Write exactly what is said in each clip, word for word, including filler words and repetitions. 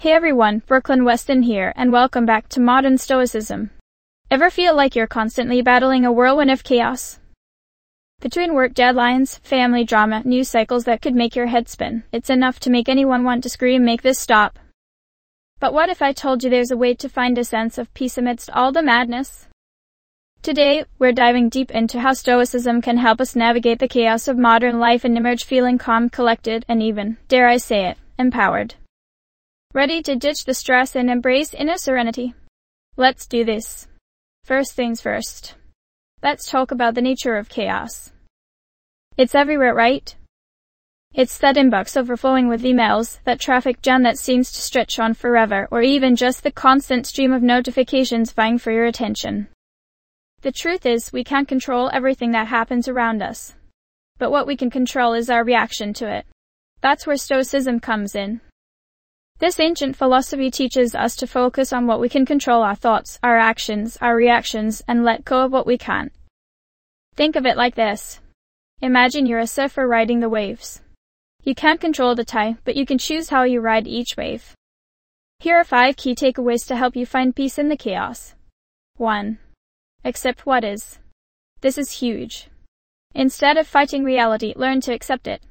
Hey everyone, Brooklyn Weston here, and welcome back to Modern Stoicism. Ever feel like you're constantly battling a whirlwind of chaos? Between work deadlines, family drama, news cycles that could make your head spin, it's enough to make anyone want to scream, "Make this stop." But what if I told you there's a way to find a sense of peace amidst all the madness? Today, we're diving deep into how Stoicism can help us navigate the chaos of modern life and emerge feeling calm, collected, and even, dare I say it, empowered. Ready to ditch the stress and embrace inner serenity? Let's do this. First things first. Let's talk about the nature of chaos. It's everywhere, right? It's that inbox overflowing with emails, that traffic jam that seems to stretch on forever, or even just the constant stream of notifications vying for your attention. The truth is, we can't control everything that happens around us. But what we can control is our reaction to it. That's where Stoicism comes in. This ancient philosophy teaches us to focus on what we can control: our thoughts, our actions, our reactions, and let go of what we can't. Think of it like this. Imagine you're a surfer riding the waves. You can't control the tide, but you can choose how you ride each wave. Here are five key takeaways to help you find peace in the chaos. one. Accept what is. This is huge. Instead of fighting reality, learn to accept it.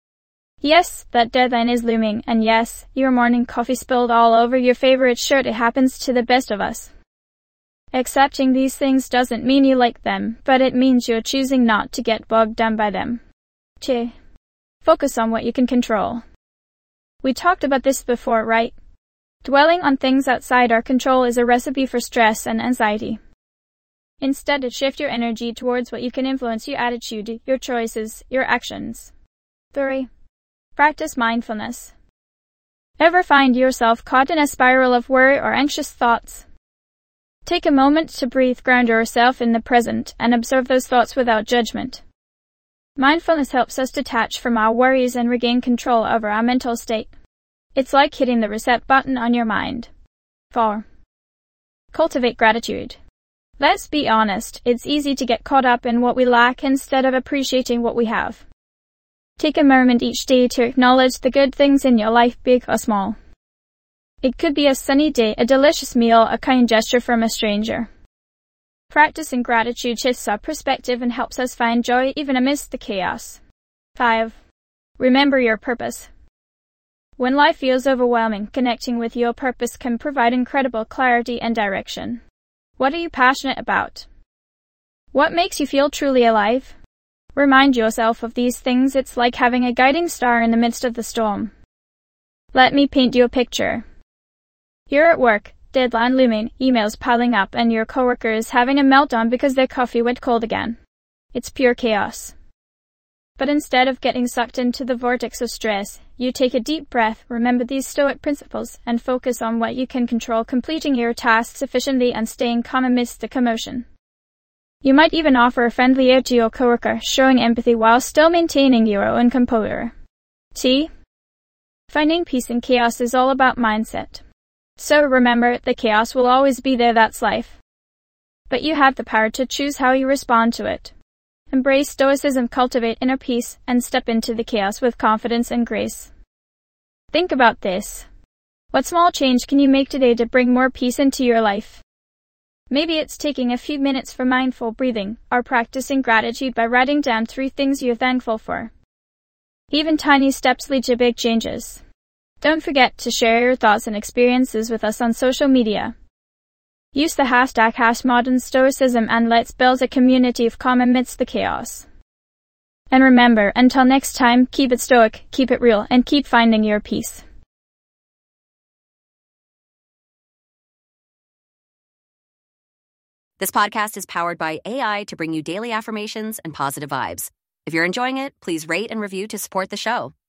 Yes, that deadline is looming, and yes, your morning coffee spilled all over your favorite shirt. It happens to the best of us. Accepting these things doesn't mean you like them, but it means you're choosing not to get bogged down by them. two. Focus on what you can control. We talked about this before, right? Dwelling on things outside our control is a recipe for stress and anxiety. Instead, shift your energy towards what you can influence: your attitude, your choices, your actions. three. Practice mindfulness. Ever find yourself caught in a spiral of worry or anxious thoughts? Take a moment to breathe, ground yourself in the present, and observe those thoughts without judgment. Mindfulness helps us detach from our worries and regain control over our mental state. It's like hitting the reset button on your mind. four. Cultivate gratitude. Let's be honest, it's easy to get caught up in what we lack instead of appreciating what we have. Take a moment each day to acknowledge the good things in your life, big or small. It could be a sunny day, a delicious meal, a kind gesture from a stranger. Practicing gratitude shifts our perspective and helps us find joy even amidst the chaos. five. Remember your purpose. When life feels overwhelming, connecting with your purpose can provide incredible clarity and direction. What are you passionate about? What makes you feel truly alive? Remind yourself of these things. It's like having a guiding star in the midst of the storm. Let me paint you a picture. You're at work, deadline looming, emails piling up, and your coworker is having a meltdown because their coffee went cold again. It's pure chaos. But instead of getting sucked into the vortex of stress, you take a deep breath, remember these Stoic principles, and focus on what you can control: completing your tasks efficiently and staying calm amidst the commotion. You might even offer a friendly ear to your coworker, showing empathy while still maintaining your own composure. See? Finding peace in chaos is all about mindset. So remember, the chaos will always be there, that's life. But you have the power to choose how you respond to it. Embrace Stoicism, cultivate inner peace, and step into the chaos with confidence and grace. Think about this. What small change can you make today to bring more peace into your life? Maybe it's taking a few minutes for mindful breathing, or practicing gratitude by writing down three things you're thankful for. Even tiny steps lead to big changes. Don't forget to share your thoughts and experiences with us on social media. Use the hashtag hash modern stoicism and let's build a community of calm amidst the chaos. And remember, until next time, keep it stoic, keep it real, and keep finding your peace. This podcast is powered by A I to bring you daily affirmations and positive vibes. If you're enjoying it, please rate and review to support the show.